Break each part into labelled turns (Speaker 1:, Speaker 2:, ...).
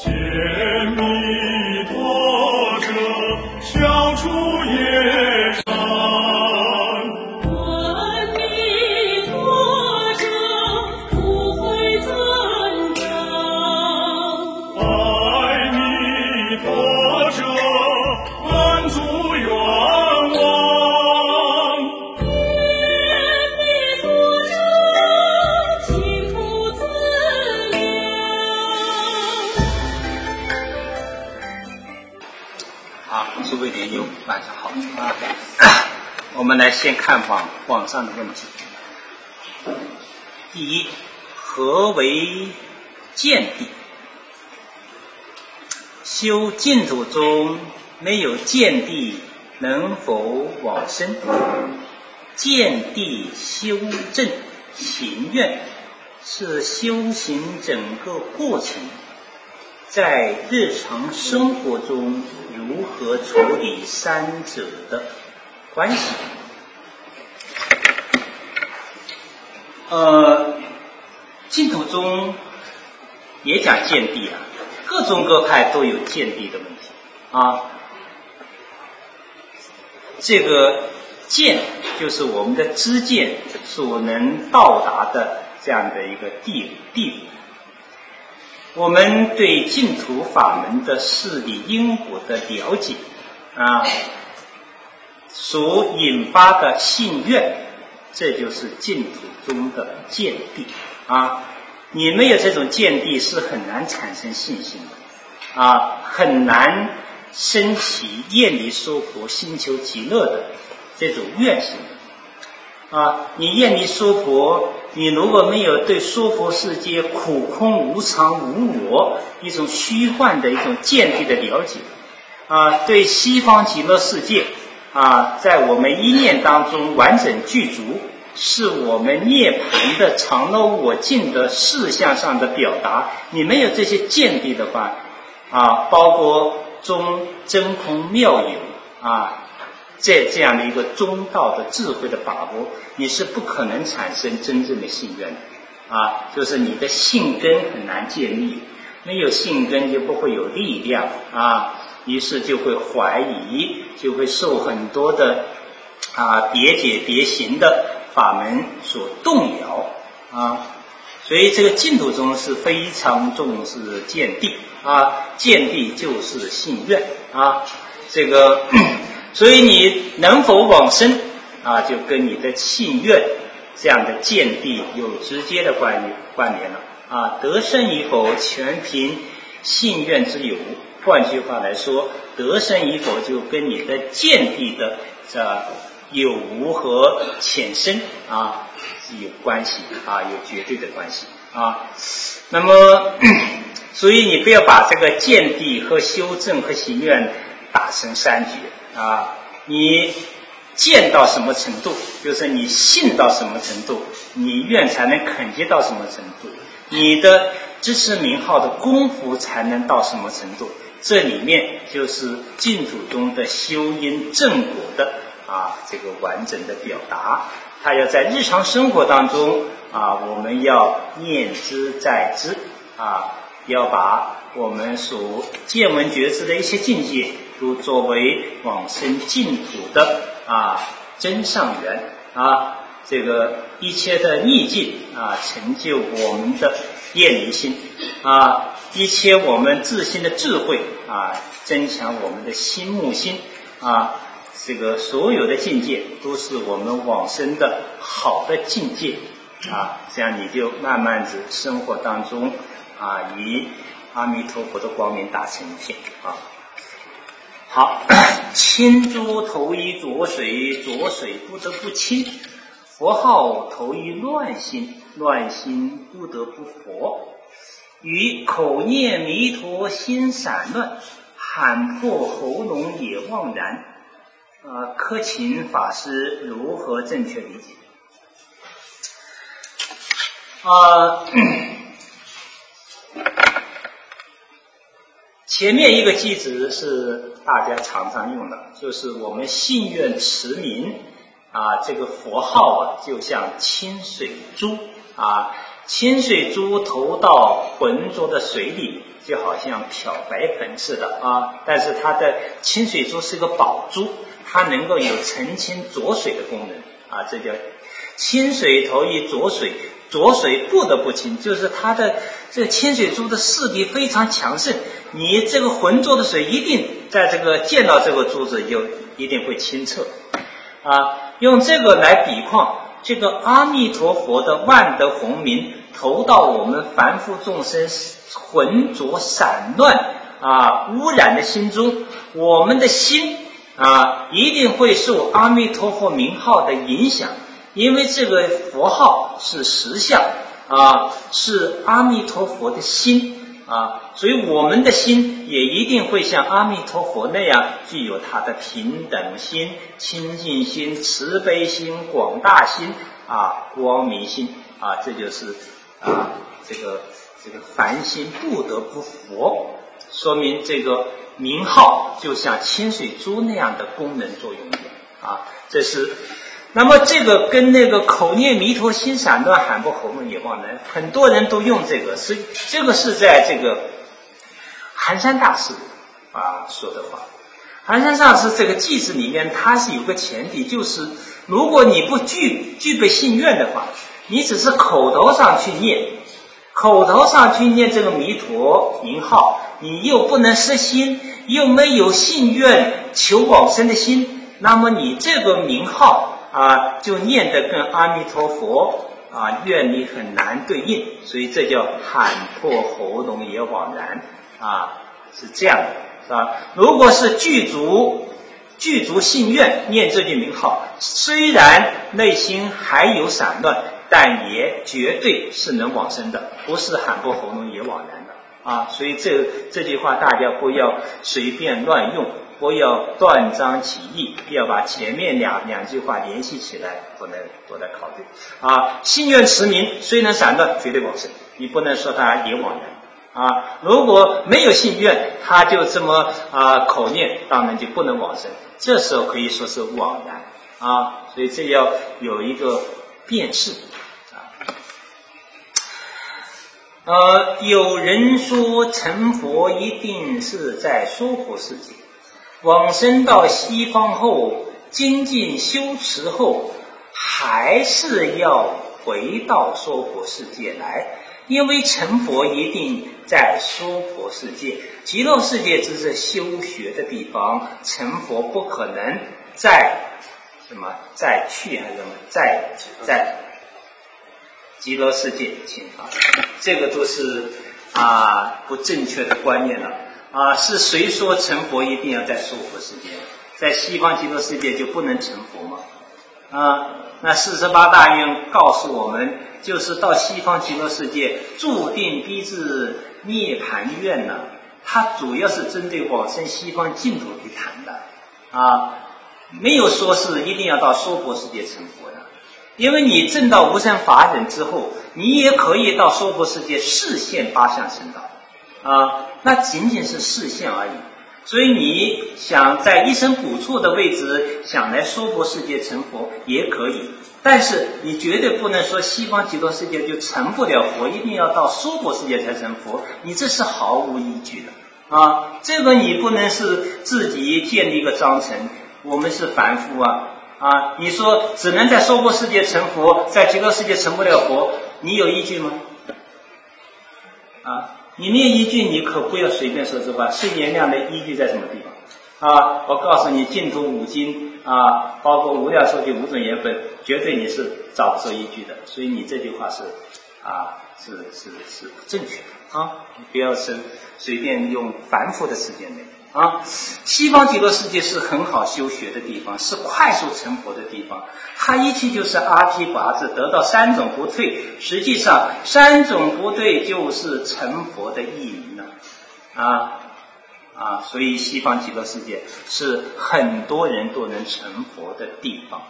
Speaker 1: 弥陀者，消除业障。
Speaker 2: 阿弥陀者，普惠增长。
Speaker 1: 阿弥陀者，满足愿望。
Speaker 2: 阿弥陀者，净土资粮。
Speaker 3: 好，诸位莲友，晚上好啊！我们来先看网上的问题。第一，何为见地？修净土中没有见地，能否往生？见地修正行愿是修行整个过程，在日常生活中如何处理三者的关系？净土中也讲见地啊，各宗各派都有见地的问题啊。这个见就是我们的知见所能到达的这样的一个地步。我们对净土法门的事理因果的了解啊，所引发的信愿，这就是净土中的见地啊。你没有这种见地，是很难产生信心的啊，很难升起厌离娑婆、心求极乐的这种愿心啊。你厌离娑婆，你如果没有对娑婆世界苦空无常无我一种虚幻的一种见地的了解啊，对西方极乐世界啊，在我们一念当中完整具足，是我们涅槃的常乐我净的事项上的表达。你没有这些见地的话啊，包括中真空妙有啊，这样的一个中道的智慧的把握，你是不可能产生真正的信愿的啊，就是你的信根很难建立，没有信根就不会有力量啊，于是就会怀疑，就会受很多的别解别行的法门所动摇啊。所以这个净土中是非常重视见地啊，见地就是信愿啊，这个所以你能否往生啊，就跟你的信愿这样的见地有直接的关联了啊。得生与否全凭信愿之有，换句话来说，得生与否就跟你的见地的有无和浅深啊是有关系啊，有绝对的关系啊。那么所以你不要把这个见地和修正和行愿打成三绝啊。你见到什么程度，就是你信到什么程度，你愿才能肯接到什么程度，你的支持名号的功夫才能到什么程度，这里面就是净土中的修因正果的这个完整的表达。它要在日常生活当中我们要念之在之要把我们所见闻觉知的一些境界都作为往生净土的真上缘这个一切的逆境成就我们的厌离心一切我们自心的智慧增强我们的心目心这个所有的境界都是我们往生的好的境界这样你就慢慢的生活当中与阿弥陀佛的光明打成一片好，清珠投于浊水，浊水不得不清；佛号投于乱心，乱心不得不佛。于口念弥陀心散乱，喊破喉咙也妄然。柯勤法师如何正确理解？前面一个句子是大家常用的，就是我们信愿持名这个佛号就像清水珠清水珠投到浑浊的水里，就好像漂白粉似的啊。但是它的清水珠是个宝珠，它能够有澄清浊水的功能啊。这叫清水投于浊水，浊水不得不清，就是它的这个清水珠的势力非常强盛，你这个浑浊的水一定在这个见到这个珠子就一定会清澈啊。用这个来比况，这个阿弥陀佛的万德洪名投到我们凡夫众生浑浊散乱污染的心中，我们的心一定会受阿弥陀佛名号的影响，因为这个佛号是实相是阿弥陀佛的心所以我们的心也一定会像阿弥陀佛那样具有他的平等心、清净心、慈悲心、广大心光明心这就是这个凡心不得不佛，说明这个名号就像清水珠那样的功能作用这是。那么这个跟那个口念弥陀心散乱喊不喉咙也忘然，很多人都用这个，这个是在这个寒山大师说的话。寒山大师这个偈子里面，它是有个前提，就是如果你不具备信愿的话，你只是口头上去念这个弥陀名号，你又不能失心，又没有信愿求往生的心，那么你这个名号就念得跟阿弥陀佛愿力很难对应，所以这叫喊破喉咙也枉然是这样的，是吧？如果是具足信愿念这句名号，虽然内心还有散乱，但也绝对是能往生的，不是喊破喉咙也枉然的所以这句话大家不要随便乱用，不要断章取义，要把前面两句话联系起来，都来考虑信愿持名虽能散乱，绝对往生，你不能说他也枉然如果没有信愿，他就这么口念，当然就不能往生，这时候可以说是枉然所以这要有一个辨识有人说成佛一定是在娑婆世界，往生到西方后，精进修持后，还是要回到娑婆世界来，因为成佛一定在娑婆世界，极乐世界只是修学的地方，成佛不可能再去还是什么在极乐世界这个都是不正确的观念了是谁说成佛一定要在娑婆世界？在西方极乐世界就不能成佛吗？那48大愿告诉我们，就是到西方极乐世界注定逼至涅槃愿呢，它主要是针对往生西方净土去谈的没有说是一定要到娑婆世界成佛的。因为你证到无生法忍之后，你也可以到娑婆世界示现八相成道那仅仅是示现而已。所以你想在一生补处的位置想来娑婆世界成佛也可以，但是你绝对不能说西方极乐世界就成不了佛，一定要到娑婆世界才成佛，你这是毫无依据的这个你不能是自己建立一个章程，我们是凡夫你说只能在娑婆世界成佛，在极乐世界成不了佛，你有依据吗？你没有依据，你可不要随便说这话。圣言量的依据在什么地方我告诉你，净土五经包括无量寿经五种言本，绝对你是找不出依据的，所以你这句话是不正确的你不要是随便用凡夫的世界内西方极乐世界是很好修学的地方，是快速成佛的地方，它一去就是阿毗跋致，得到三种不退，实际上三种不退就是成佛的义名所以西方极乐世界是很多人都能成佛的地方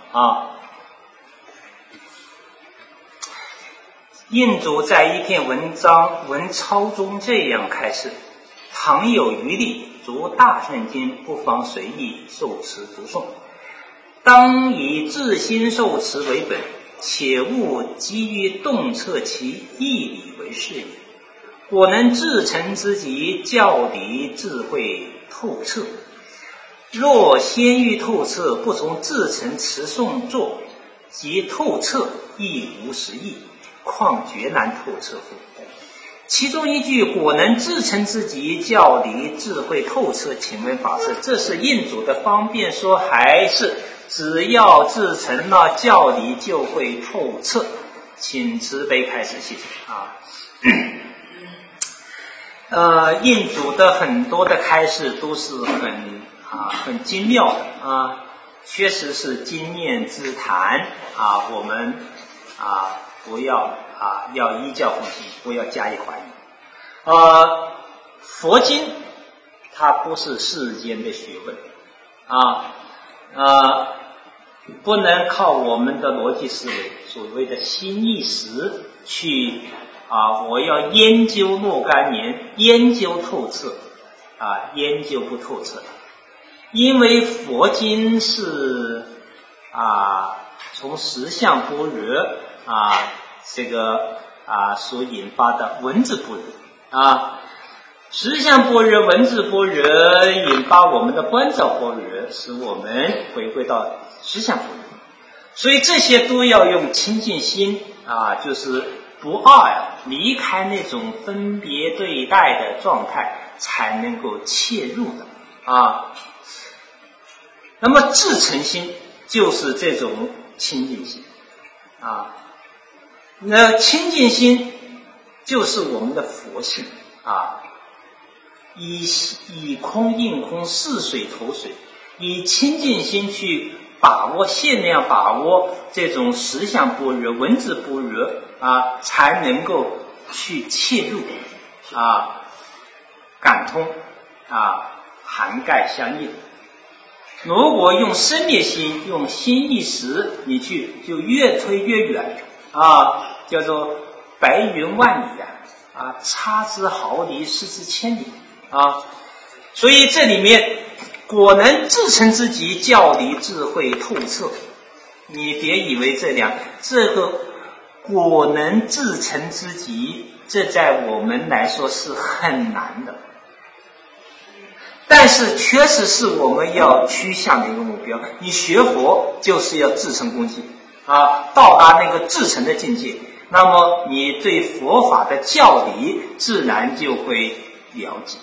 Speaker 3: 印祖在一篇文钞中这样开示：倘有余力，读大圣经，不妨随意受持读诵，当以自心受持为本， 且勿急于洞彻其义理为是也。果能至诚之极，教理智慧透彻。若先欲透彻，不从至诚持诵作，即透彻亦无实义，况绝难透彻乎？其中一句果能至诚之极，教理智慧透彻，请问法师，这是印祖的方便说，还是只要至诚了，教理就会透彻？请慈悲开始，谢谢印祖的很多的开示都是很精妙的确实是经验之谈我们不要要依教奉行，不要加以怀疑。佛经它不是世间的学问不能靠我们的逻辑思维，所谓的心意识去我要研究若干年，研究透彻研究不透彻。因为佛经是从实相般若这个所引发的文字般若实相般若、文字般若引发我们的观照般若，使我们回归到实相般若。所以这些都要用清净心就是不二离开那种分别对待的状态，才能够切入的那么至诚心就是这种清净心那清净心就是我们的佛性以空应空，似水投水，以清净心去把握限量，把握这种实相般若、文字般若才能够去切入感通涵盖相应。如果用生灭心，用心意识，你去就越推越远叫做白云万里差之毫厘，失之千里所以这里面果能至诚之极，教理智慧透彻。你别以为这个果能至诚之极，这在我们来说是很难的，但是确实是我们要趋向的一个目标。你学佛就是要至诚恭敬到达那个至诚的境界，那么你对佛法的教理自然就会了解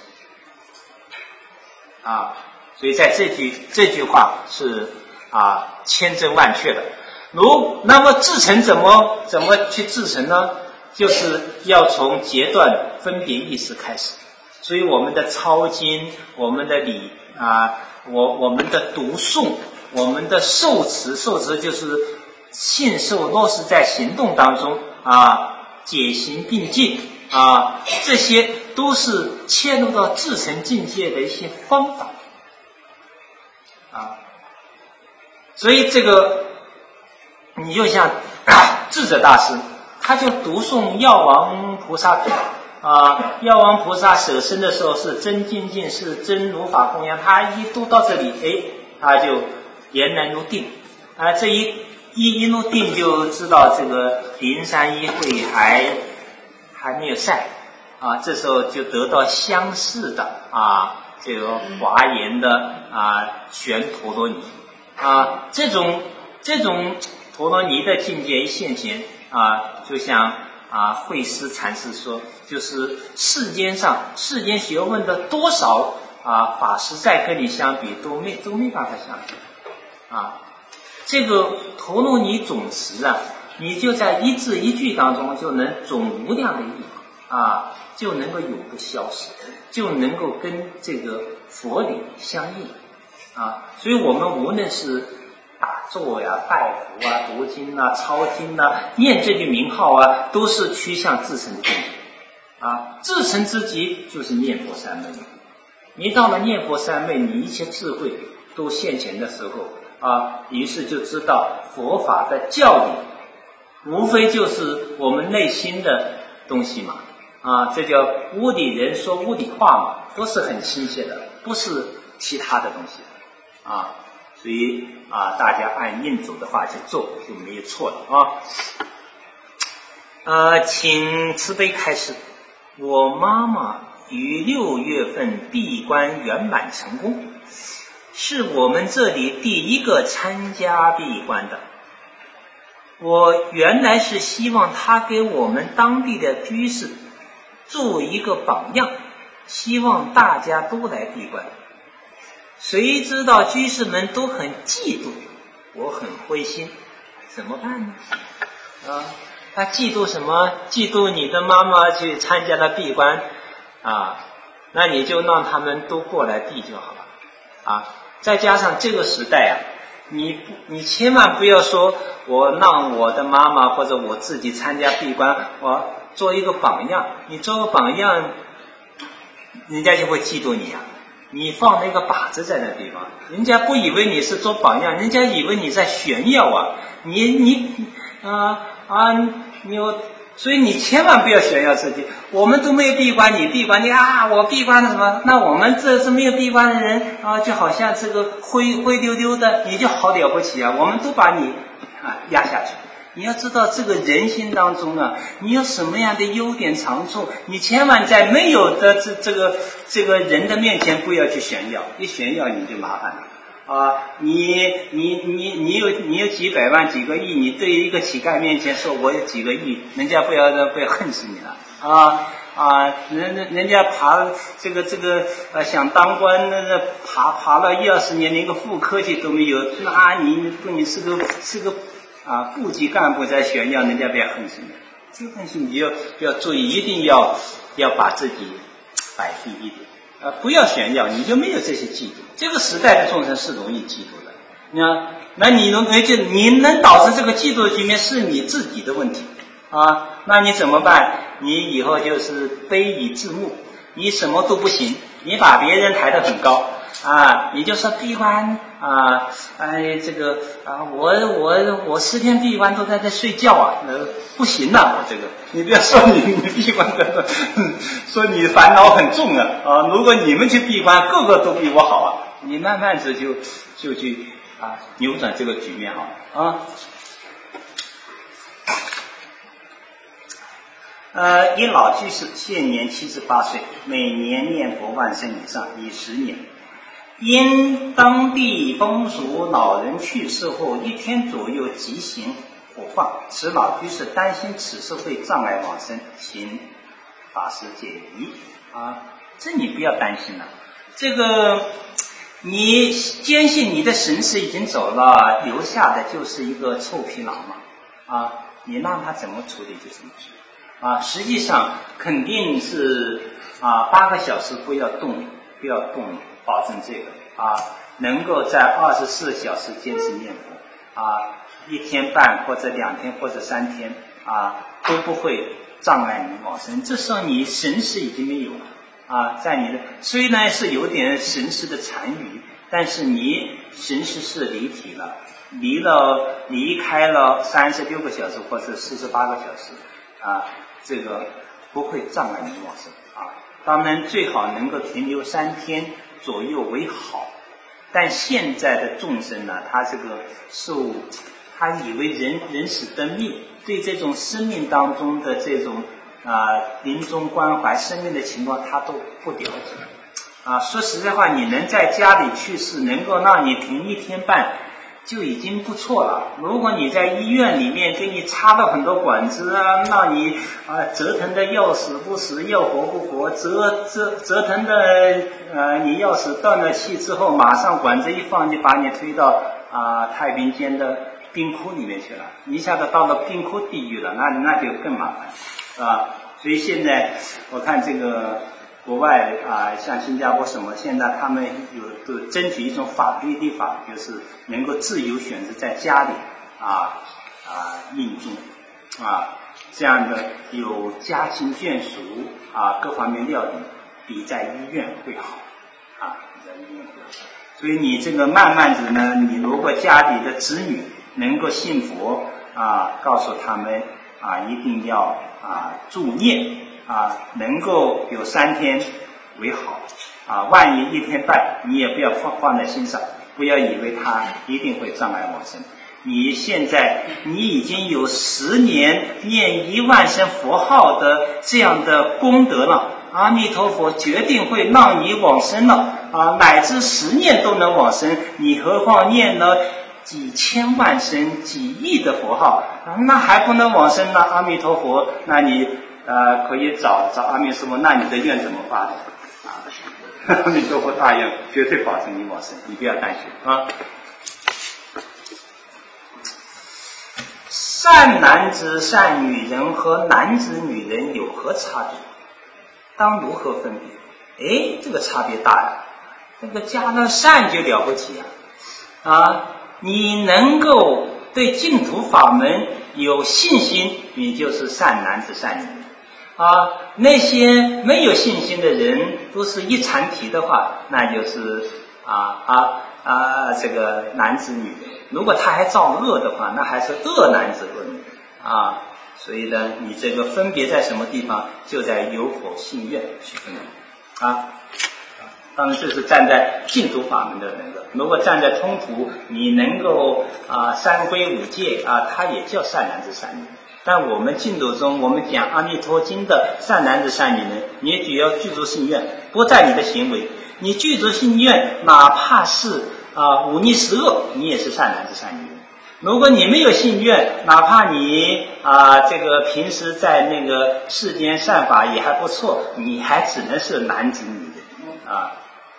Speaker 3: 所以在这句话是千真万确的。那么至诚怎么去至诚呢？就是要从截断分别意识开始。所以我们的抄经，我们的礼我们的读诵，我们的受持就是信受落实在行动当中解行并进这些都是切入到至诚境界的一些方法所以这个你就像智者大师，他就读诵药王菩萨品药王菩萨舍身的时候是真精进，是真如法供养，他一读到这里他就俨然入定这一入定就知道这个灵山一会还没有晒这时候就得到相似的这个华严的玄陀罗尼这种陀罗尼的境界一现前就像慧思禅师说，就是世间学问的多少法师再跟你相比都没办法相比这个陀罗尼总持你就在一字一句当中就能总无量的义就能够永不消失，就能够跟这个佛理相应所以我们无论是打坐拜佛读经抄经念这句名号都是趋向至诚的境界至诚之极就是念佛三昧。你到了念佛三昧，你一切智慧都现前的时候于是就知道佛法的教理无非就是我们内心的东西嘛这叫屋里人说屋里话嘛，都是很亲切的，不是其他的东西所以大家按印祖的话去做就没有错了请慈悲开示。我妈妈于6月份闭关圆满成功，是我们这里第一个参加闭关的。我原来是希望她给我们当地的居士做一个榜样，希望大家都来闭关。谁知道居士们都很嫉妒，我很灰心，怎么办呢？他嫉妒什么？嫉妒你的妈妈去参加了闭关那你就让他们都过来闭就好了再加上这个时代你千万不要说我让我的妈妈或者我自己参加闭关，我做一个榜样。你做个榜样，人家就会嫉妒你你放那个靶子在那地方，人家不以为你是做榜样，人家以为你在炫耀所以你千万不要炫耀自己。我们都没有闭关，你闭关，我闭关了什么？那我们这是没有闭关的人就好像这个灰溜溜的，你就好了不起我们都把你压下去。你要知道这个人心当中你有什么样的优点长处，你千万在没有的这个人的面前不要去炫耀，一炫耀你就麻烦了你有几百万几个亿，你对于一个乞丐面前说我有几个亿，人家不要恨死你了人家爬这个想当官爬了1-20年连个副科级都没有，那你是个部级干部在炫耀，人家不要恨死你。这个东西你要注意，一定要把自己摆第一点不要炫耀，你就没有这些嫉妒。这个时代的众生是容易嫉妒的那你能导致这个嫉妒的局面是你自己的问题那你怎么办？你以后就是卑以自牧，你什么都不行，你把别人抬得很高你就说闭关我10天闭关都在这睡觉不行我这个你不要说你闭关的说你烦恼很重如果你们去闭关个个都比我好你慢慢子就去扭转这个局面好一老居士现年78岁，每年念佛万声以上已10年。因当地风俗，老人去世后1天左右即行火放，此老居士担心此事会障碍往生，请法师解疑这你不要担心了。这个你坚信你的神识已经走了，留下的就是一个臭皮囊你让他怎么处理就怎么处理实际上肯定是8个小时不要动，保证这个能够在24小时坚持念佛1天半或者2天或者3天都不会障碍你往生。这时候你神识已经没有了在你的虽然是有点神识的残余，但是你神识是离体了，离开了36个小时或者48个小时这个不会障碍你往生当然最好能够停留3天左右为好。但现在的众生他这个他以为人死得命，对这种生命当中的这种临终关怀生命的情况他都不了解说实在话，你能在家里去世，能够让你停1天半就已经不错了。如果你在医院里面给你插了很多管子让你折腾的要死不死要活不活，折腾的你要死断了气之后，马上管子一放就把你推到太平间的冰窟里面去了，一下子到了冰窟地狱了，那就更麻烦所以现在我看这个国外像新加坡什么，现在他们都争取一种法律立法，就是能够自由选择在家里印宗这样的有家亲眷属各方面料理比在医院会好所以你这个慢慢子呢，你如果家里的子女能够信佛告诉他们一定要助念能够有3天为好万一1天半你也不要放在心上不要以为它一定会障碍往生。你现在已经有10年念10000声佛号的这样的功德了，阿弥陀佛决定会让你往生了乃至10年都能往生，你何况念了几千万声几亿的佛号那还不能往生呢？阿弥陀佛，那你可以找阿弥陀佛，那你的愿怎么发的阿弥陀佛大愿绝对保证你往生，你不要担心啊。善男子善女人和男子女人有何差别？当如何分别？这个差别大呀，这个加了善就了不起你能够对净土法门有信心，你就是善男子善女人那些没有信心的人都是一禅体的话，那就是这个男子女人，如果他还造恶的话，那还是恶男子恶女人所以呢，你这个分别在什么地方，就在有否信愿去分别当然这是站在净土法门的那个，如果站在通途，你能够三归五戒它也叫善男子善女人。但我们净土中，我们讲阿弥陀经的善男子善女人，你只要具足信愿，不在你的行为，你具足信愿，哪怕是忤逆十恶，你也是善男子善女人。如果你没有信愿，哪怕你这个平时在那个世间善法也还不错，你还只能是男子女人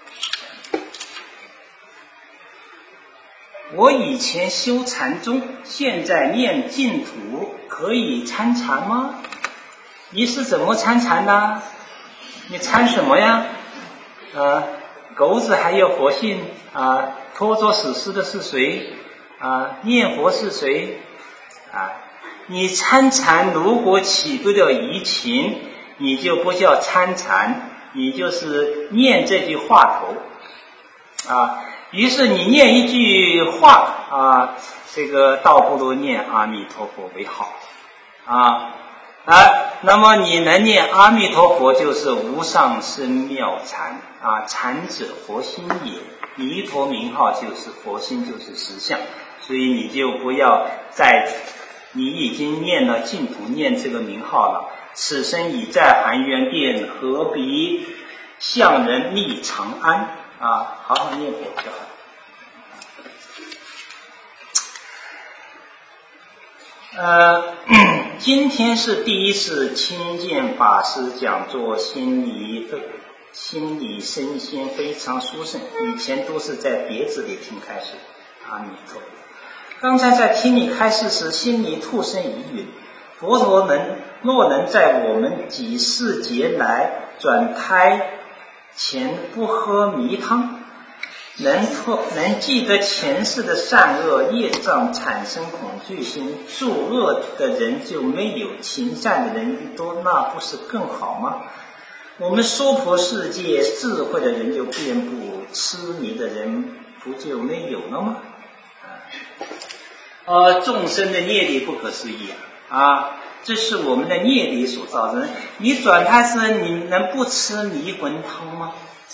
Speaker 3: 我以前修禅宗，现在念净土，可以参禅吗？你是怎么参禅的？你参什么呀？狗子还有佛性拖着死尸的是谁？念佛是谁？你参禅如果起不了疑情，你就不叫参禅，你就是念这句话头于是你念一句话这个倒不如念阿弥陀佛为好那么你能念阿弥陀佛，就是无上深妙禅禅者佛心也，弥陀名号就是佛心，就是实相。所以你就不要你已经念了净土，念这个名号了，此生已在含冤殿，何必向人觅长安好好念佛就好。今天是第一次亲见法师讲座，心里身心非常殊胜，以前都是在碟子里听开示。阿弥陀佛。刚才在听你开示时，心里突生疑云：佛陀若能在我们几世劫来转胎前不喝迷汤，能记得前世的善恶业障，产生恐惧心，作恶的人就没有，行善的人一多，那不是更好吗？我们娑婆世界智慧的人就遍布，痴迷的人不就没有了吗？众生的业力不可思议这是我们的业力所造成的。你转胎时，你能不吃迷魂汤吗？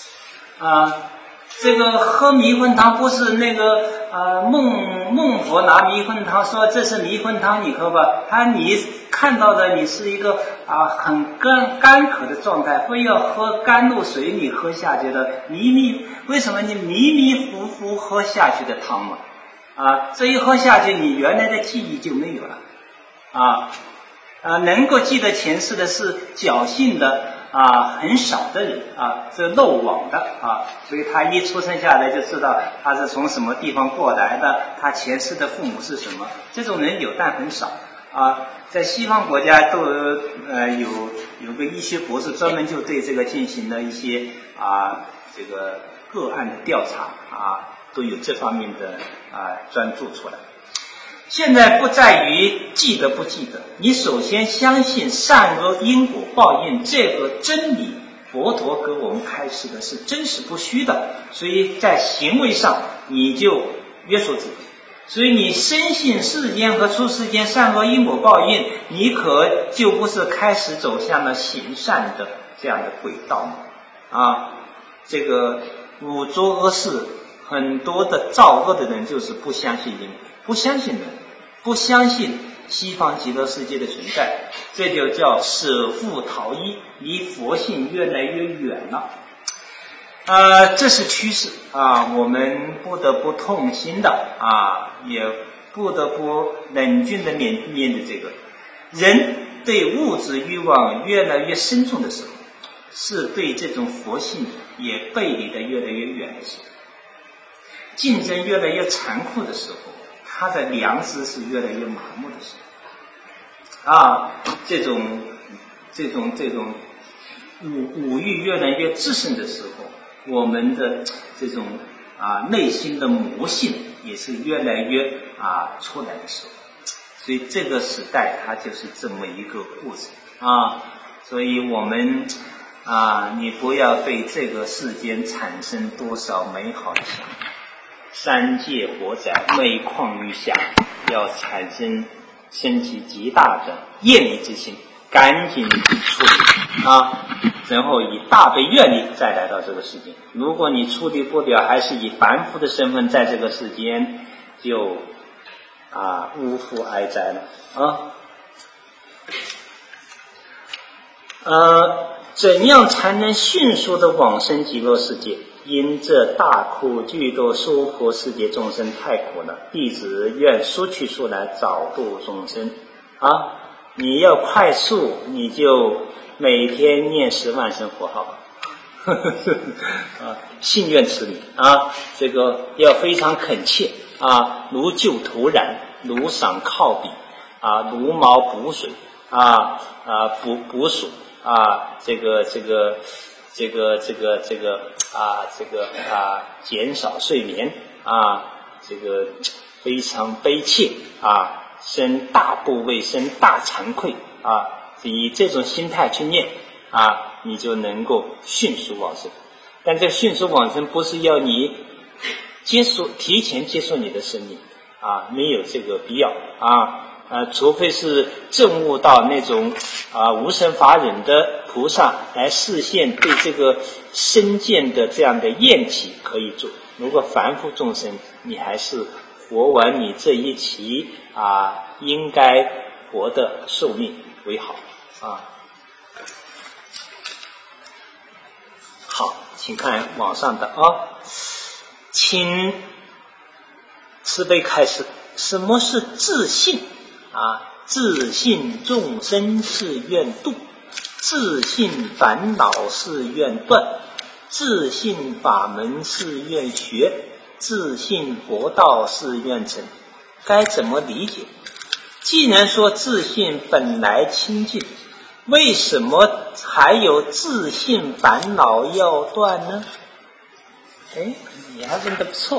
Speaker 3: 这个喝迷魂汤不是那个孟婆拿迷魂汤说这是迷魂汤，你喝吧。你看到的你是一个很干渴的状态，非要喝甘露水，你喝下去了为什么你迷迷糊糊喝下去的汤嘛？这一喝下去，你原来的记忆就没有了能够记得前世的是侥幸的很少的人这漏网的所以他一出生下来就知道他是从什么地方过来的，他前世的父母是什么，这种人有但很少在西方国家都有个医学博士专门就对这个进行了一些这个个案的调查都有这方面的专注出来。现在不在于记得不记得，你首先相信善恶因果报应这个真理，佛陀给我们开示的是真实不虚的，所以在行为上你就约束自己。所以你深信世间和出世间善恶因果报应，你可就不是开始走向了行善的这样的轨道这个五浊恶世很多的造恶的人就是不相信因果，不相信人，不相信西方极乐世界的存在，这就叫舍父逃一，离佛性越来越远了。这是趋势啊，我们不得不痛心的啊，也不得不冷峻的面对这个。人对物质欲望越来越深重的时候，是对这种佛性也背离的越来越远的时候，竞争越来越残酷的时候，他的良知是越来越麻木的时候啊，这种五欲越来越炽盛的时候，我们的这种内心的魔性也是越来越出来的时候，所以这个时代它就是这么一个故事啊。所以我们你不要对这个世间产生多少美好的想法，三界火灾每况愈下，要产生升起极大的厌离之心，赶紧处理然后以大悲愿力再来到这个世间。如果你处理不了，还是以凡夫的身份在这个世间，就呜呼哀哉了怎样才能迅速的往生极乐世界？因这大苦具多娑婆世界众生太苦了，弟子愿速去速来，早度众生你要快速，你就每天念10万声佛号信愿持礼这个要非常恳切如救土壤，如赏靠笔如毛补水补属减少睡眠这个非常悲切生大怖畏，生大惭愧以这种心态去念你就能够迅速往生。但这迅速往生不是要你提前接受你的生命没有这个必要除非是证悟到那种无生法忍的菩萨来示现对这个身见的这样的厌弃可以做。如果凡夫众生，你还是活完你这一期应该活的寿命为好好，请看网上的请慈悲开示，什么是自信自信众生是愿度，自信烦恼是愿断，自信法门是愿学，自信佛道是愿成。该怎么理解？既然说自信本来清净，为什么还有自信烦恼要断呢？你还问得不错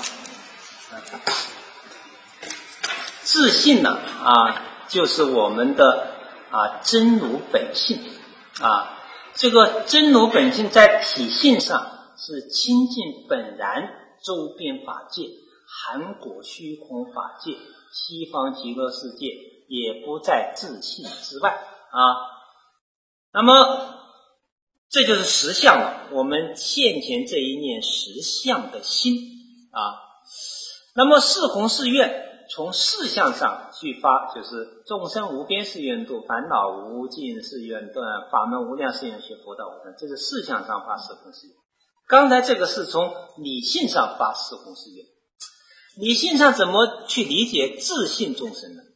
Speaker 3: 自信呢就是我们的真如本性这个真如本性在体性上是清净本然，周遍法界，含果虚空法界，西方极乐世界也不在自性之外那么这就是实相了，我们现前这一念实相的心那么四弘誓愿从事相上去发，就是众生无边誓愿度，烦恼无尽誓愿断，法门无量誓愿学，佛道无断。这是事相上发四弘誓愿。刚才这个是从理性上发四弘誓愿。理性上怎么去理解自信众生呢？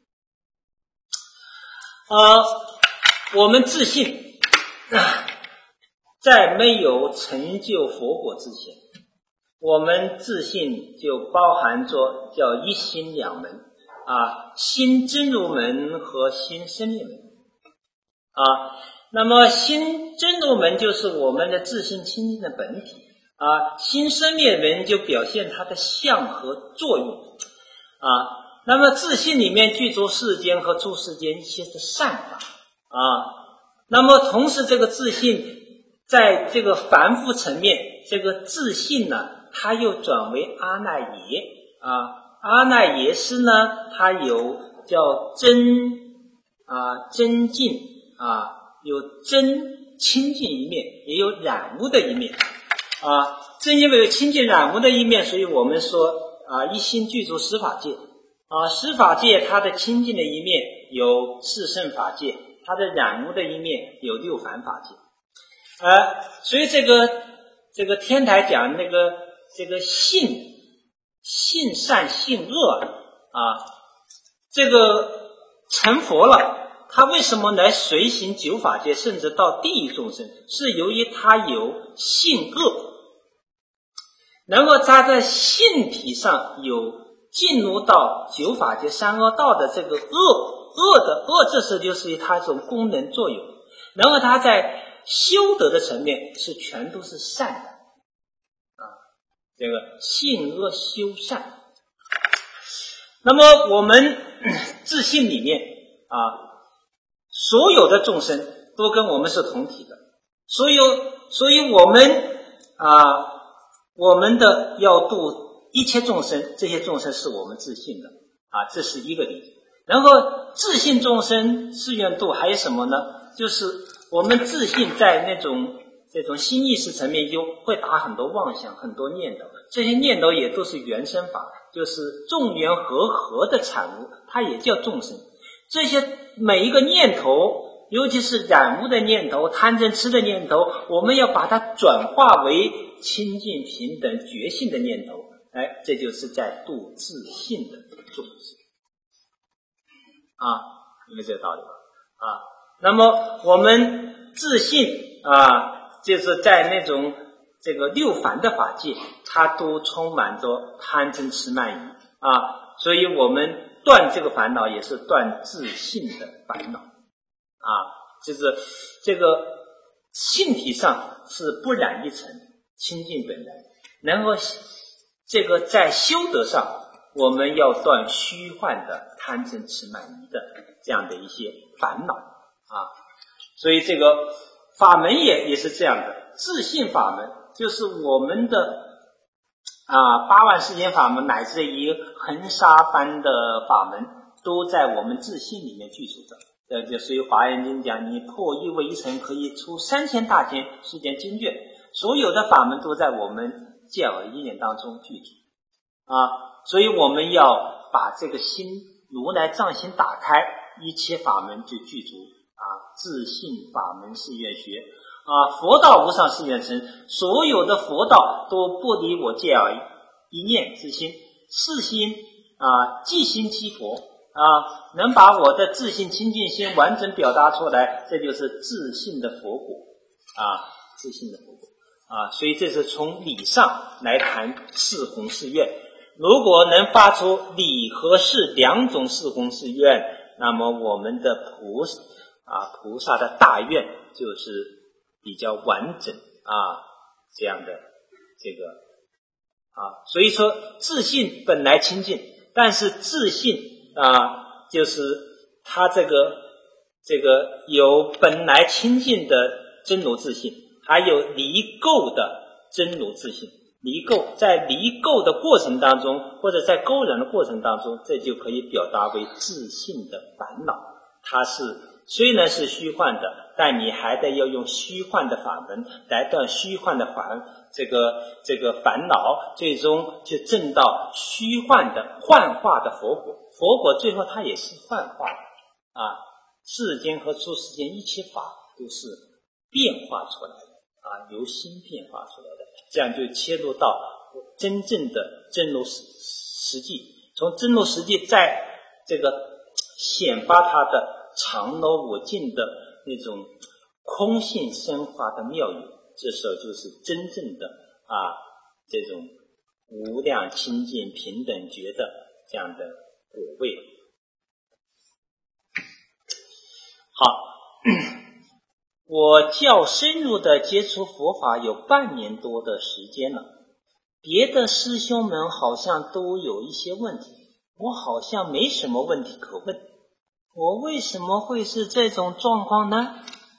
Speaker 3: 我们自信在没有成就佛果之前，我们自信就包含着叫一心两门心真如门和心生灭门那么心真如门就是我们的自信清净的本体心生灭门就表现它的相和作用那么自信里面具足世间和诸世间一些的善法那么同时这个自信在这个凡夫层面，这个自信呢它又转为阿那耶阿那耶识呢，它有叫真净有真清净一面，也有染污的一面正因为有清净染污的一面，所以我们说一心具足十法界十法界它的清净的一面有四圣法界，它的染污的一面有六凡法界。所以这个天台讲这个性善性恶这个成佛了，他为什么来随行九法界，甚至到地狱众生，是由于他有性恶，然后他在性体上有进入到九法界三恶道的这个恶，这时就是他一种功能作用，然后他在修德的层面是全都是善的这个性恶修善。那么我们自信里面所有的众生都跟我们是同体的，所以我们的要度一切众生，这些众生是我们自信的这是一个理解。然后自信众生自愿度还有什么呢？就是我们自信在这种心意识层面就会打很多妄想，很多念头，这些念头也都是原生法，就是众缘和的产物，它也叫众生。这些每一个念头，尤其是染污的念头、贪嗔痴的念头，我们要把它转化为清净平等觉性的念头，这就是在度自信的众生因为这个道理那么我们自信就是在那种这个六凡的法界，它都充满着贪嗔痴慢疑所以我们断这个烦恼也是断自信的烦恼就是这个性体上是不染一尘，清净本然。然后这个在修德上，我们要断虚幻的贪嗔痴慢疑的这样的一些烦恼所以这个法门也是这样的，自信法门就是我们的八万世间法门，乃至于恒沙般的法门，都在我们自信里面具足着。所以华严经讲，你破一微尘可以出3000大千世间经卷，所有的法门都在我们见耳一念当中具足所以我们要把这个心如来藏心打开，一切法门就具足自信法门是愿学佛道无上是愿成，所有的佛道都不离我见耳一念之心，是心即心即佛能把我的自信清净心完整表达出来，这就是自信的佛果自信的佛果所以这是从理上来谈四弘誓愿。如果能发出理和事两种四弘誓愿，那么我们的菩萨的大愿就是比较完整这样的这个所以说自信本来清净，但是自信就是它这个有本来清净的真如自信，还有离垢的真如自信。在离垢的过程当中，或者在勾染的过程当中，这就可以表达为自信的烦恼。它是虽然是虚幻的，但你还得要用虚幻的法门来断虚幻的这个烦恼，最终就证到虚幻的幻化的佛果。佛果最后它也是幻化的世间和出世间一切法都是变化出来的由心变化出来的，这样就切入到真正的真如实际，从真如实际在这个显发它的常柔无尽的那种空性生发的妙有，这时候就是真正的这种无量清净平等觉的这样的果位。好，我较深入的接触佛法有半年多的时间了，别的师兄们好像都有一些问题，我好像没什么问题可问，我为什么会是这种状况呢？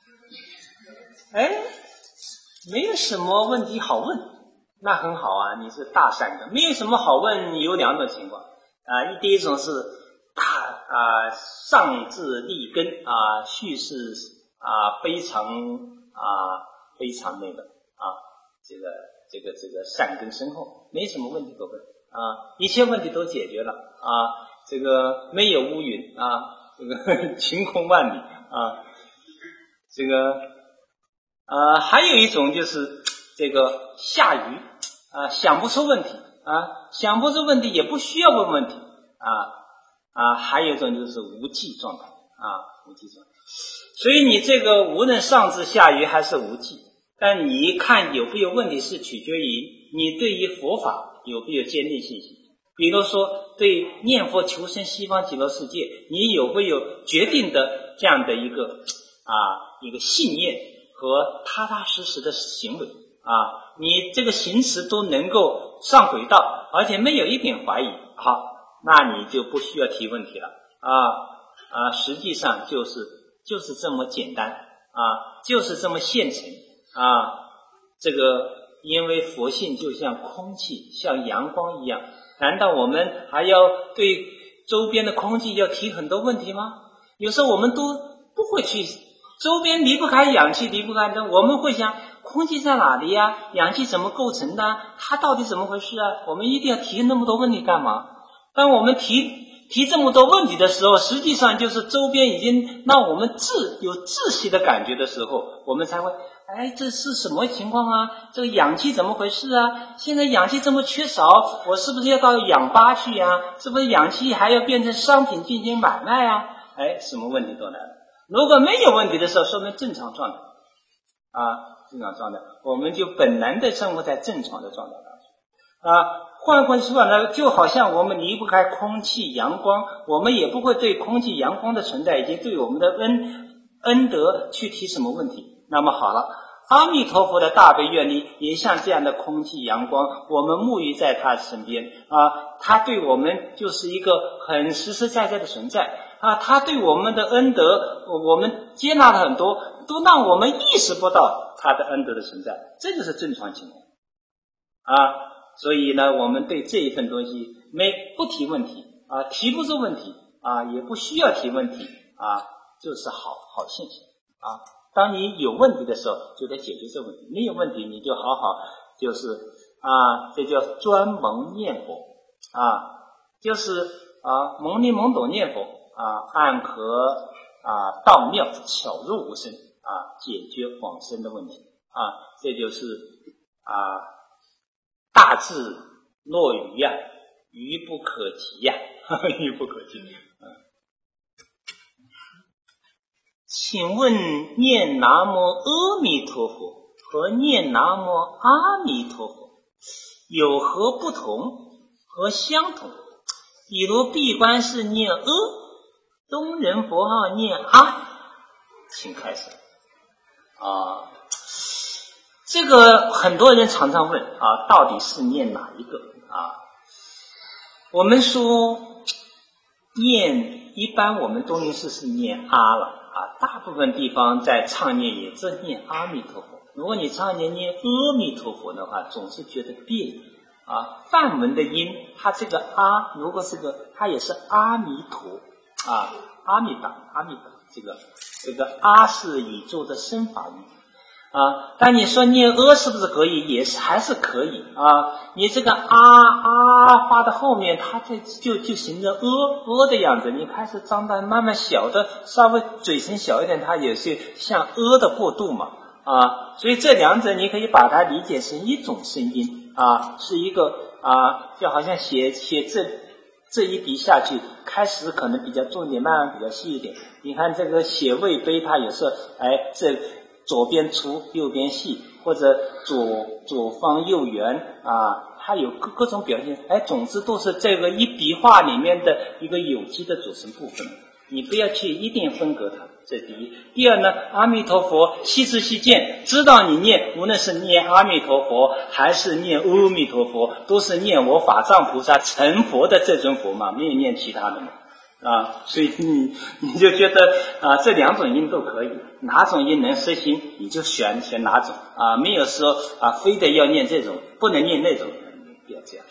Speaker 3: 没有什么问题好问，那很好你是大善的。没有什么好问，有两种情况第一种是上至立根叙事非常那个这个善根深厚，没什么问题可问啊，一切问题都解决了啊，这个没有乌云啊，这个晴空万里啊，这个还有一种就是这个下愚啊，想不出问题啊，想不出问题也不需要问问题还有一种就是无记状态无记状态。所以你这个无论上智下愚还是无记，但你看有没有问题是取决于你对于佛法有没有坚定信心。比如说对念佛求生西方极乐世界，你有没有决定的这样的一个信念和踏踏实实的行为你这个行持都能够上轨道，而且没有一点怀疑，好，那你就不需要提问题了实际上就是这么简单就是这么现成这个因为佛性就像空气像阳光一样，难道我们还要对周边的空气要提很多问题吗？有时候我们都不会去，周边离不开氧气，离不开我们会想空气在哪里呀？氧气怎么构成的？它到底怎么回事我们一定要提那么多问题干嘛？当我们提这么多问题的时候，实际上就是周边已经让我们有窒息的感觉的时候，我们才会这是什么情况这个氧气怎么回事现在氧气这么缺少，我是不是要到氧吧去是不是氧气还要变成商品进行买卖什么问题都来了。如果没有问题的时候，说明正常状态正常状态，我们就本能的生活在正常的状态当中换句话呢，就好像我们离不开空气阳光，我们也不会对空气阳光的存在以及对我们的恩德去提什么问题。那么好了，阿弥陀佛的大悲愿力也像这样的空气阳光，我们沐浴在他身边他对我们就是一个很实实在在的存在他对我们的恩德我们接纳了很多，都让我们意识不到他的恩德的存在，这就是正常情况所以呢，我们对这一份东西不提问题提不出问题也不需要提问题就是好现象当你有问题的时候，就得解决这个问题；没有问题，你就好好就是这叫专蒙念佛就是蒙里蒙懂念佛暗合道妙，巧入无声解决往生的问题这就是大智若愚愚不可及愚不可及请问念南无阿弥陀佛和念南无阿弥陀佛有何不同和相同？比如闭关是念阿，东人佛号念阿，请开始这个很多人常常问到底是念哪一个我们说念，一般我们东林寺是念阿了大部分地方在唱念也是念阿弥陀佛。如果你唱念阿弥陀佛的话，总是觉得别扭梵文的音，它这个阿如果是它也是阿弥陀阿弥达这个阿是宇宙的生法语但你说念阿是不是可以？也是还是可以你这个阿发的后面，它就形成阿的样子。你开始张大慢慢小的，稍微嘴唇小一点，它也是像阿的过渡嘛所以这两者你可以把它理解成一种声音是一个就好像写这一笔下去，开始可能比较重一点，慢慢比较细一点。你看这个写魏碑，它有时候这左边粗右边细，或者左方右圆它有各种表现总之都是这个一笔画里面的一个有机的组成部分，你不要去一定分隔它，这第一。第二呢，阿弥陀佛悉知悉见，知道你念，无论是念阿弥陀佛还是念阿弥陀佛，都是念我法藏菩萨成佛的这尊佛嘛，没有念其他的嘛所以你就觉得这两种音都可以，哪种音能实行你就选哪种没有说非得要念这种，不能念那种，不要这样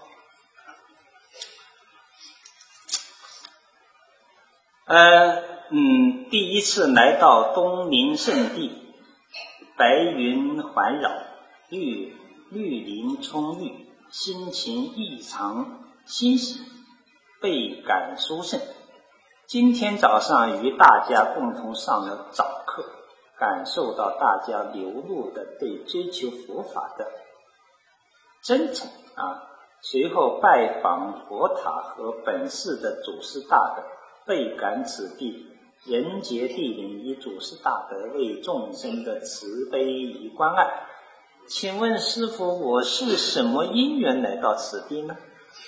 Speaker 3: 第一次来到东林圣地，白云环绕， 绿林葱郁，心情异常欣喜，倍感殊胜。今天早上与大家共同上了早课，感受到大家流露的对追求佛法的真诚随后拜访佛塔和本寺的祖师大德，倍感此地人杰地灵以祖师大德为众生的慈悲与关爱。请问师父，我是什么因缘来到此地呢？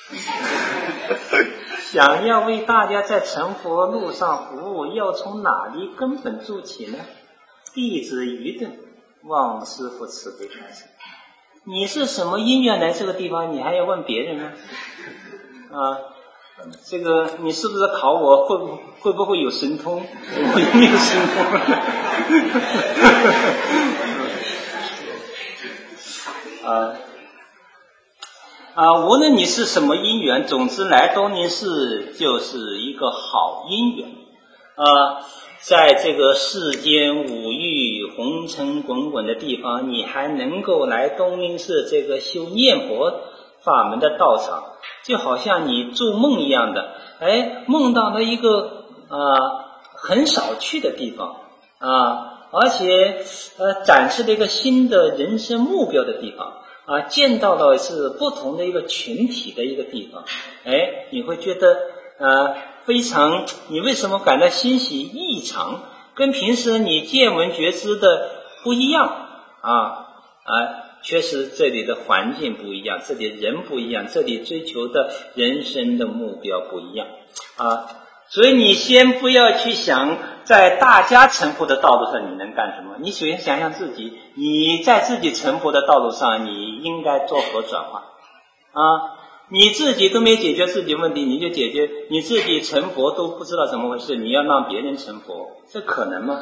Speaker 3: 想要为大家在成佛路上服务，要从哪里根本做起呢？弟子愚钝，望师父慈悲开示。你是什么因缘来这个地方，你还要问别人呢？这个你是不是考我会不会有神通？我有没有神通？无论你是什么因缘，总之来东林寺就是一个好因缘。在这个世间五欲红尘滚滚的地方，你还能够来东林寺这个修念佛法门的道场，就好像你做梦一样的，梦到了一个很少去的地方而且展示了一个新的人生目标的地方见到了是不同的一个群体的一个地方，你会觉得非常，你为什么感到欣喜异常？跟平时你见闻觉知的不一样确实这里的环境不一样，这里人不一样，这里追求的人生的目标不一样所以你先不要去想在大家成佛的道路上你能干什么，你首先想想自己，你在自己成佛的道路上你应该做何转化你自己都没解决自己问题，你就解决你自己成佛都不知道怎么回事，你要让别人成佛，这可能吗？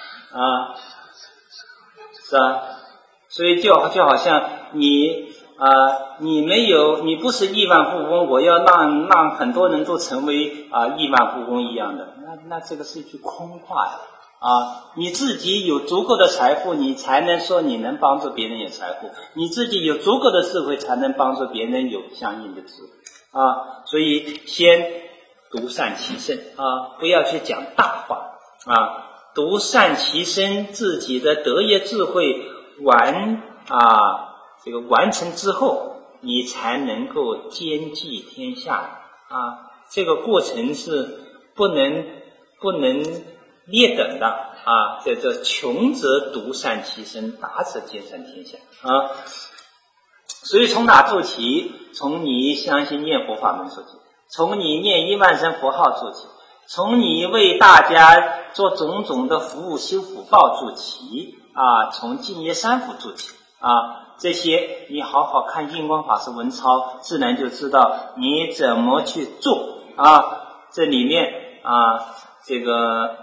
Speaker 3: 是所以就好像你你不是亿万富翁，我要让很多人都成为亿万富翁一样的，那这个是一句空话呀你自己有足够的财富，你才能说你能帮助别人有财富，你自己有足够的智慧，才能帮助别人有相应的智慧所以先独善其身不要去讲大话独善其身，自己的德业智慧完成之后，你才能够兼济天下这个过程是不能劣等的这穷则独善其身，达则兼善天下所以从哪做起？从你相信念佛法门做起，从你念1万声佛号做起，从你为大家做种种的服务修福报做起从净业三福做起这些你好好看印光法师文钞，自然就知道你怎么去做这里面这个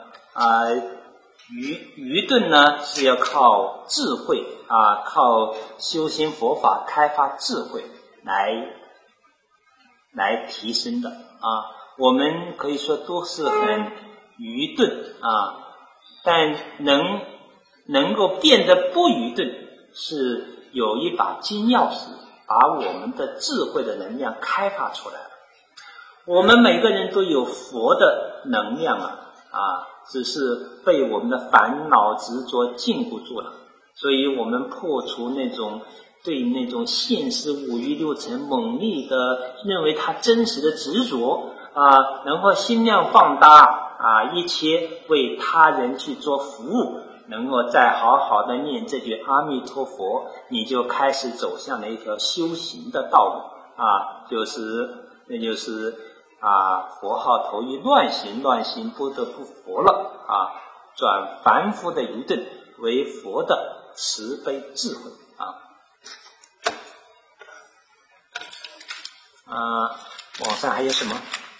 Speaker 3: 愚钝呢是要靠智慧靠修行佛法开发智慧来提升的我们可以说都是很愚钝但能够变得不愚钝，是有一把金钥匙把我们的智慧的能量开发出来了。我们每个人都有佛的能量只是被我们的烦恼执着禁锢住了，所以我们破除对那种现实五欲六尘猛烈的认为它真实的执着能够心量放大一切为他人去做服务，能够再好好的念这句阿弥陀佛，你就开始走向了一条修行的道路那就是佛号头一乱行，乱行不得不佛了转凡夫的愚钝为佛的慈悲智慧网上还有什么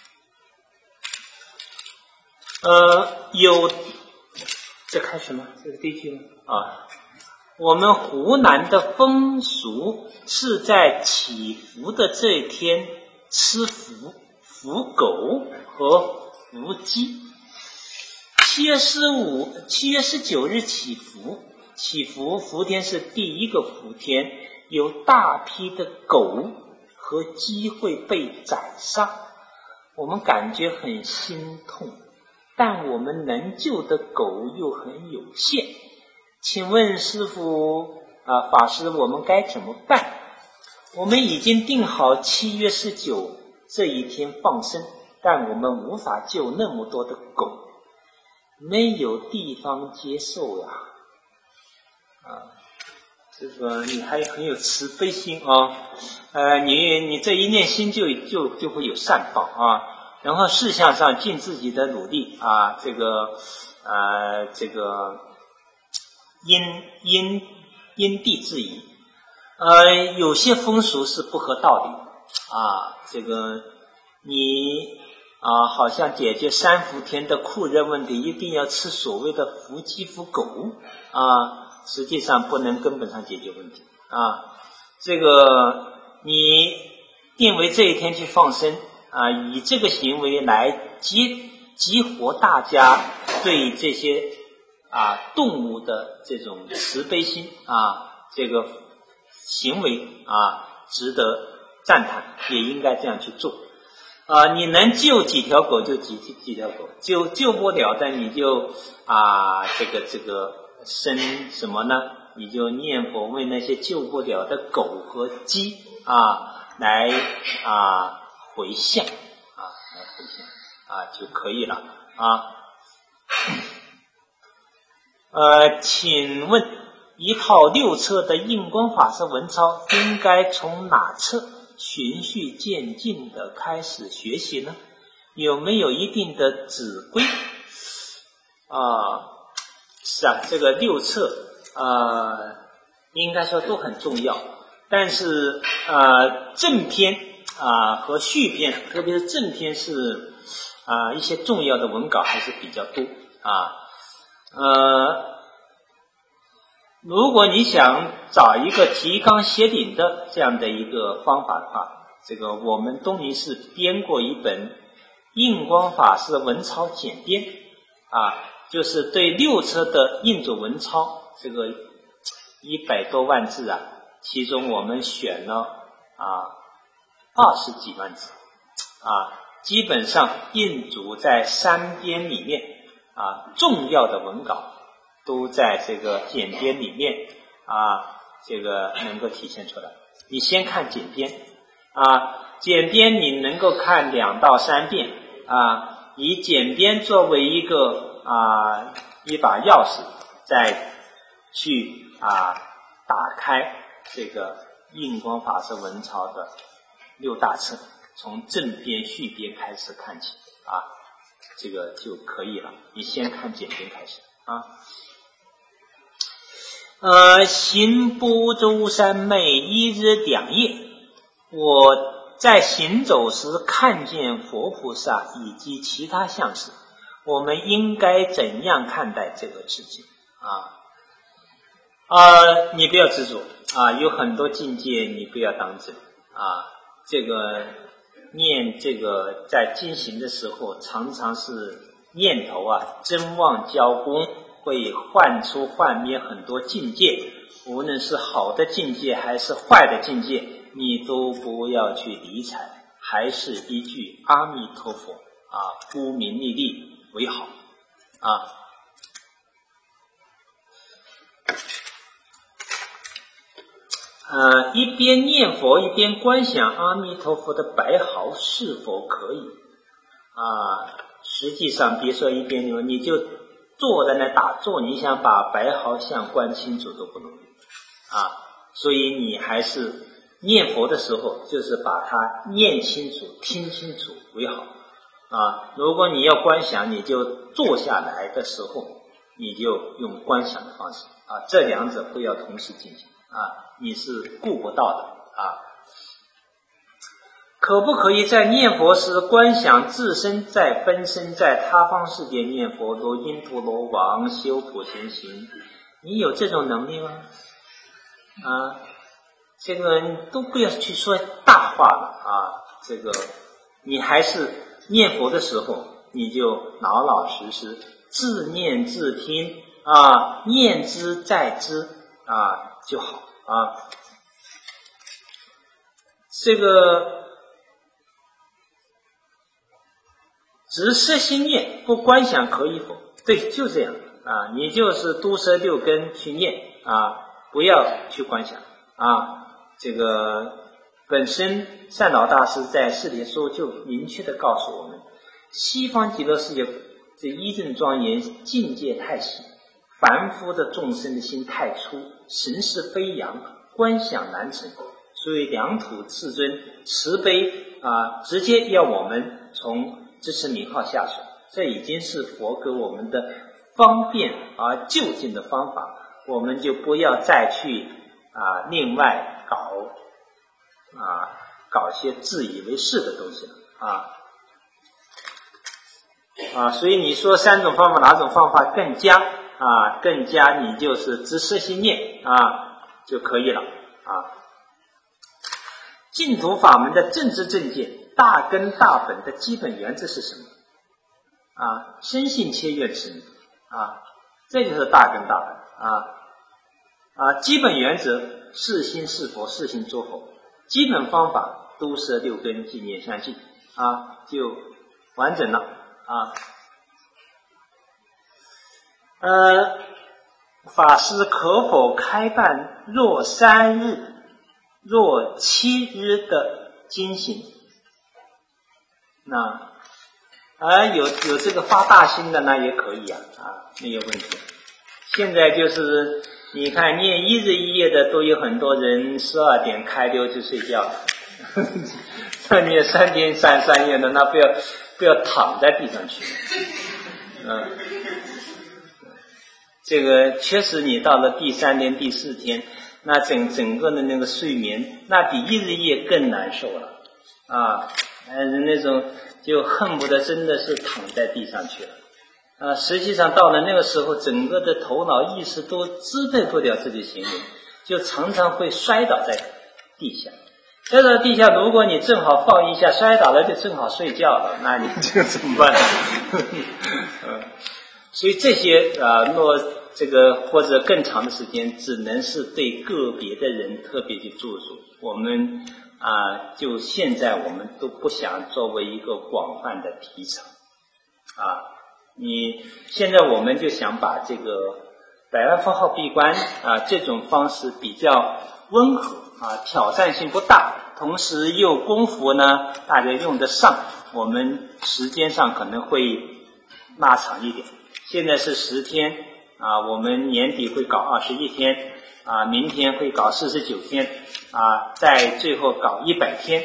Speaker 3: 这开始吗？这是第一句吗我们湖南的风俗是在祈福的这一天吃福狗和福鸡。7月19日祈福，福天是第一个福天， 有大批的狗和鸡会被宰杀，我们感觉很心痛，但我们能救的狗又很有限。请问师父法师，我们该怎么办？我们已经定好7月19这一天放生，但我们无法救那么多的狗，没有地方接受呀。这个你还很有慈悲心你这一念心就会有善报然后事项上尽自己的努力这个因地制宜。有些风俗是不合道理这个你好像解决3伏天的酷热问题，一定要吃所谓的伏鸡伏狗实际上不能根本上解决问题这个你定为这一天去放生以这个行为来激活大家对这些动物的这种慈悲心这个行为值得赞叹，也应该这样去做你能救几条狗就几条狗，救不了的你就这个生什么呢？你就念佛为那些救不了的狗和鸡来回向就可以了请问一套6册的印光法师文钞应该从哪册循序渐进的开始学习呢？有没有一定的指规是这个6册应该说都很重要，但是正篇和续篇，特别是正篇是一些重要的文稿还是比较多如果你想找一个提纲挈领的这样的一个方法的话，这个我们东林寺编过一本印光法师文钞简编就是对6册的印组文钞，这个100多万字其中我们选了20几万字基本上印组在3编里面重要的文稿都在这个简编里面这个能够体现出来。你先看简编简编你能够看2到3遍以简编作为一把钥匙，再去打开这个印光法师文钞的6大册，从正编续编开始看起这个就可以了。你先看简编开始行不周山昧1日2夜，我在行走时看见佛菩萨以及其他相士，我们应该怎样看待这个事情你不要执着有很多境界你不要当真这个念这个在进行的时候常常是念头真妄交功，会幻出幻灭很多境界，无论是好的境界还是坏的境界你都不要去理睬，还是一句阿弥陀佛孤名利利为好一边念佛一边观想阿弥陀佛的白毫是否可以实际上别说一边念，你就坐在那打坐，你想把白毫像观清楚都不容易所以你还是念佛的时候就是把它念清楚听清楚为好如果你要观想，你就坐下来的时候你就用观想的方式这2者不要同时进行你是顾不到的可不可以在念佛时观想自身在分身在他方世界念佛，如因陀罗王修普贤行？你有这种能力吗？这个你都不要去说大话了这个你还是念佛的时候你就老老实实自念自听念之在之就好这个只摄心念，不观想可以否？对，就这样啊，你就是督摄六根去念啊，不要去观想啊。这个本身善导大师在《释帖说》就明确的告诉我们，西方极乐世界这一正庄严，境界太细，凡夫的众生的心太粗，神识飞扬，观想难成，所以良土至尊慈悲啊，直接要我们从支持名号下手，这已经是佛给我们的方便而就近的方法，我们就不要再去另外搞一些自以为是的东西了所以你说三种方法哪种方法更加你就是直摄心念就可以了净土法门的正知正见大根大本的基本原则是什么深信切愿持名这就是大根大本基本原则是心是佛，是心作佛，基本方法督摄六根净念相继就完整了法师可否开办若3日若7日的经行？有这个发大心的那也可以没有问题。现在就是你看念1日1夜的都有很多人12点开溜就睡觉了念3天3夜的那不要躺在地上去这个确实你到了第3天第4天，那整个的那个睡眠那比1日1夜更难受了那种就恨不得真的是躺在地上去了实际上到了那个时候，整个的头脑意识都支配不了自己行为，就常常会摔倒在地下。摔倒地下，如果你正好放一下，摔倒了就正好睡觉了，那你这个怎么办所以这些这个或者更长的时间，只能是对个别的人特别去注入。我们就现在我们都不想作为一个广泛的提倡你现在我们就想把这个百万佛号闭关这种方式比较温和挑战性不大，同时又功夫呢大家用得上，我们时间上可能会拉长一点。现在是10天我们年底会搞21天明天会搞49天再最后搞100天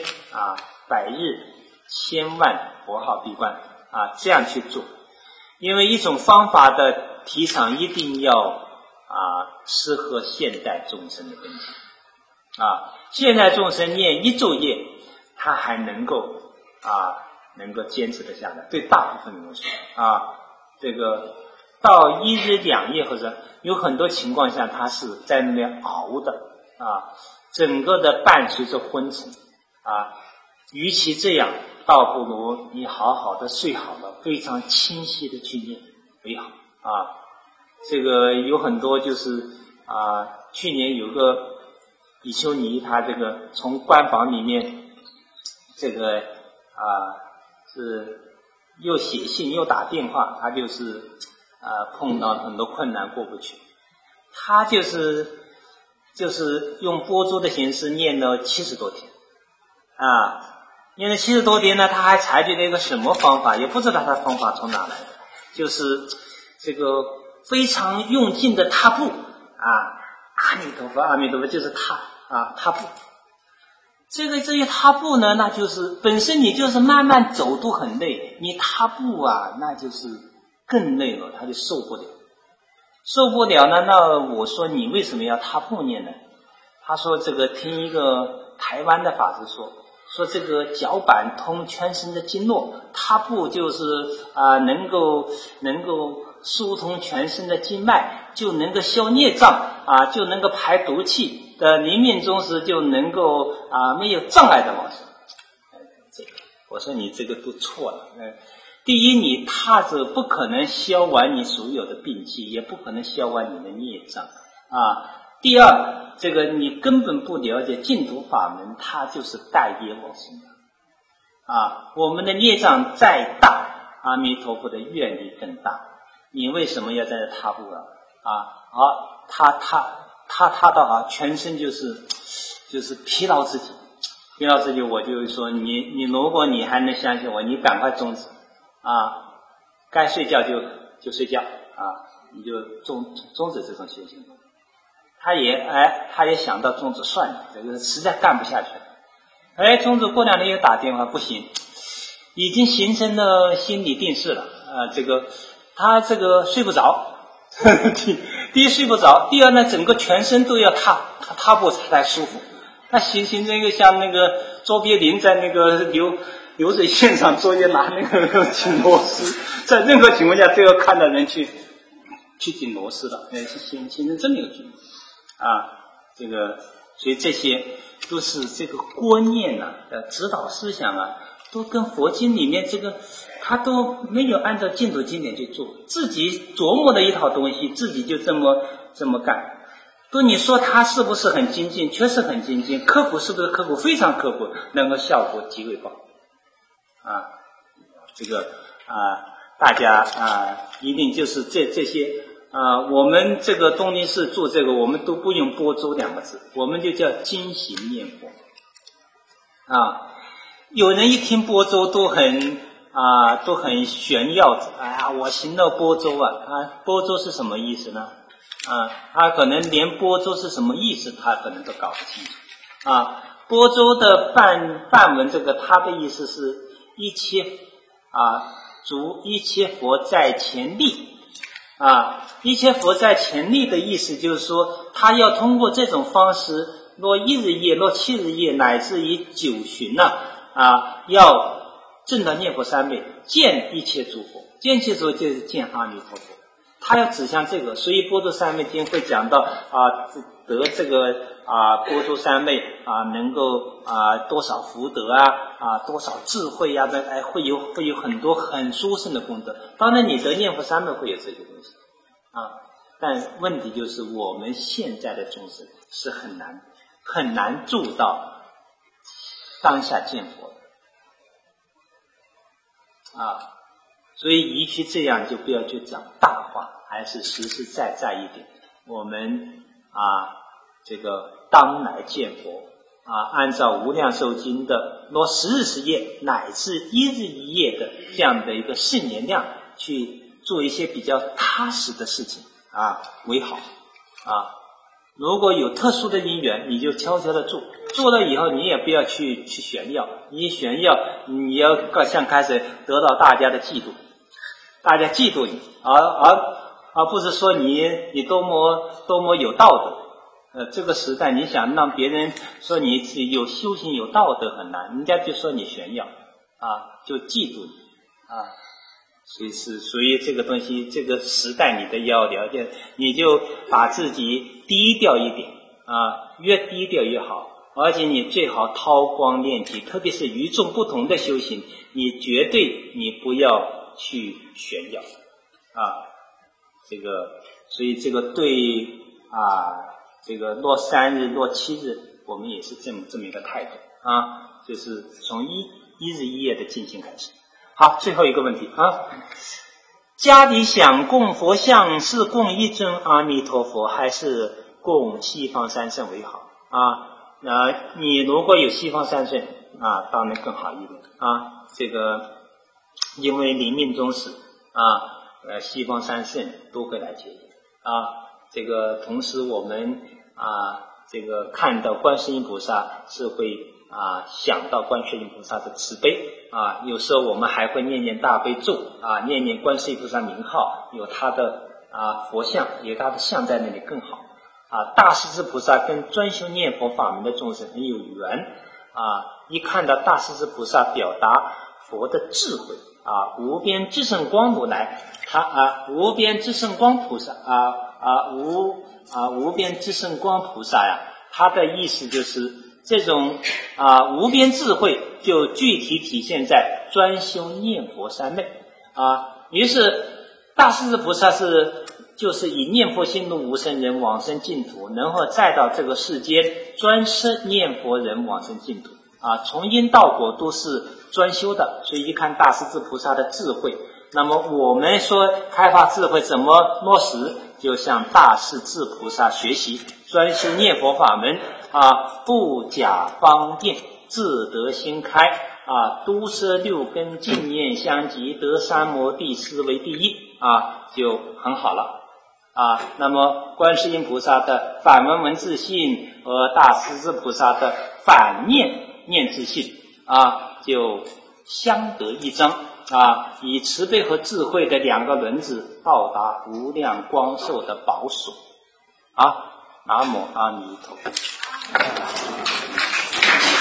Speaker 3: 100日1000万佛号闭关这样去做。因为一种方法的提倡一定要适合现代众生的根基现代众生念1昼夜，他还能够坚持得下来，对大部分人说这个到1日2夜或者有很多情况下他是在那边熬的整个的伴随着昏沉与其这样，倒不如你好好的睡好了，非常清晰的去念为好这个有很多就是去年有个比丘尼，他这个从关房里面这个是又写信又打电话，他就是碰到很多困难过不去，他就是用播珠的形式念了70多天念了70多天呢，他还采取了一个什么方法，也不知道他方法从哪来的，就是这个非常用劲的踏步阿弥陀佛阿弥陀佛，就是踏步。这些踏步呢，那就是本身你就是慢慢走都很累，你踏步那就是更累了，他就受不了呢。那我说你为什么要踏步念呢？他说这个听一个台湾的法师说这个脚板通全身的经络，踏步就是能够疏通全身的经脉，就能够消孽障就能够排毒气的临命终时就能够没有障碍的往生。我说你这个都错了。第一，你踏着不可能消完你所有的病气，也不可能消完你的孽障第二，这个你根本不了解净土法门，它就是带业往生的我们的孽障再大，阿弥陀佛的愿力更大。你为什么要在这踏步他到全身就是疲劳自己，我就说你如果你还能相信我，你赶快终止该睡觉就睡觉你就终止这种修行。他也想到终止算了，这个实在干不下去了。终止过2天又打电话，不行，已经形成了心理定势了他这个睡不着，第一睡不着，第二呢，整个全身都要踏步才舒服。他形成一个像那个卓别林在那个流水线上作业拿那个紧螺丝，在任何情况下都要看到人去紧螺丝的，形成这么一个局面所以这些都是这个观念指导思想都跟佛经里面他都没有按照净土经典去做，自己琢磨的一套东西，自己就这么干。你说他是不是很精进？确实很精进。刻苦是不是刻苦？非常刻苦，能够效果极为棒大家一定就是这些我们这个东林寺做这个，我们都不用播州2个字，我们就叫精行念佛有人一听播州都很炫耀我行了播州播州是什么意思呢他可能连播州是什么意思他可能都搞不清楚播州的梵文他的意思是一切佛在前立一切佛在前立的意思就是说，他要通过这种方式，若1日夜，若7日夜，乃至于9旬要证到念佛三昧，见一切诸佛，见一切诸佛就是见阿弥陀佛。他要指向这个，所以般若三昧经会讲到得这个般若三昧能够多少福德多少智慧会有很多很殊胜的功德。当然你得念佛三昧会有这些东西但问题就是我们现在的众生是很难做到当下见佛所以与其这样就不要去讲大话，还是实实在在一点。我们这个当来见佛按照无量寿经的若10日10夜乃至1日1夜的这样的一个圣言量去做一些比较踏实的事情为好如果有特殊的因缘，你就悄悄的做了以后，你也不要去炫耀，你炫耀你要像开始得到大家的嫉妒，大家嫉妒你而不是说你多么有道德这个时代你想让别人说你有修行有道德很难，人家就说你炫耀就嫉妒你所以这个东西这个时代你都要了解，你就把自己低调一点越低调越好，而且你最好韬光练疾，特别是与众不同的修行，你绝对你不要去炫耀所以这个对这个若3日若7日我们也是这么一个态度就是从一日1夜的进行开始。好，最后一个问题家里想供佛像是供一尊阿弥陀佛还是供西方三圣为好你如果有西方三圣当然更好一点这个因为临命终时西方三圣都会来接引这个同时我们这个看到观世音菩萨是会想到观世音菩萨的慈悲有时候我们还会念大悲咒念观世音菩萨名号，有他的佛像，有他的像在那里更好大势至菩萨跟专修念佛法门的众生很有缘一看到大势至菩萨表达佛的智慧无边智胜光如来无边智胜光菩萨无边智胜光菩萨他的意思就是这种无边智慧就具体体现在专修念佛三昧于是大势至菩萨是就是以念佛心度无生人往生净土，然后再到这个世间专设念佛人往生净土啊，从因到果都是专修的。所以一看大势至菩萨的智慧，那么我们说开发智慧怎么落实，就向大势至菩萨学习，专修念佛法门啊，不假方便，自得心开啊，都摄六根净念相继，得三摩地思为第一啊，就很好了啊。那么观世音菩萨的反闻闻自性和大势至菩萨的反念念自性啊，就相得益彰啊，以慈悲和智慧的两个轮子到达无量光寿的宝所啊。南无阿弥陀佛。